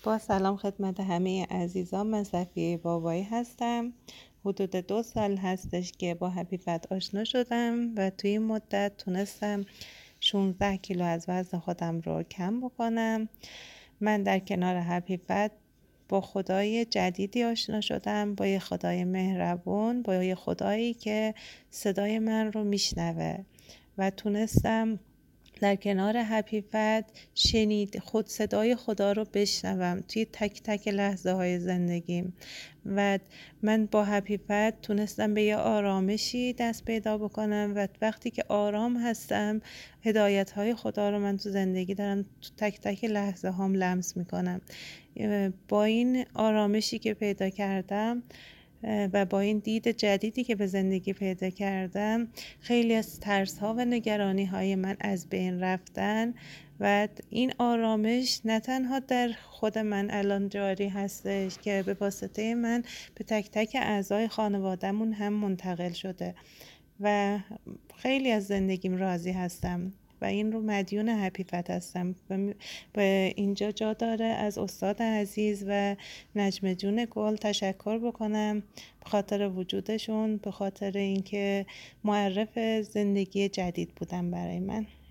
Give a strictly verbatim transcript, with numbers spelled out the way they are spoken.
با سلام خدمت همه عزیزان، من صفیه بابایی هستم. حدود دو سال هستش که با هپی فت آشنا شدم و توی این مدت تونستم شانزده کیلو از وزن خودم رو کم بکنم. من در کنار هپی فت با خدای جدیدی آشنا شدم، با یه خدای مهربون، با یه خدایی که صدای من رو میشنوه و تونستم در کنار هپی فت شنید خود صدای خدا رو بشنوم توی تک تک لحظه های زندگیم. و من با هپی فت تونستم به یه آرامشی دست پیدا بکنم و وقتی که آرام هستم هدایت های خدا رو من تو زندگی دارم تو تک تک لحظه هام لمس میکنم. با این آرامشی که پیدا کردم و با این دید جدیدی که به زندگی پیدا کردم، خیلی از ترس ها و نگرانی های من از بین رفتن و این آرامش نه تنها در خود من الان جاری هستش که به واسطه من به تک تک اعضای خانواده‌مون هم منتقل شده و خیلی از زندگیم راضی هستم و این رو مدیون هپی فت هستم. و اینجا جا داره از استاد عزیز و نجمه جون گل تشکر بکنم به خاطر وجودشون، به خاطر اینکه معرف زندگی جدید بودن برای من.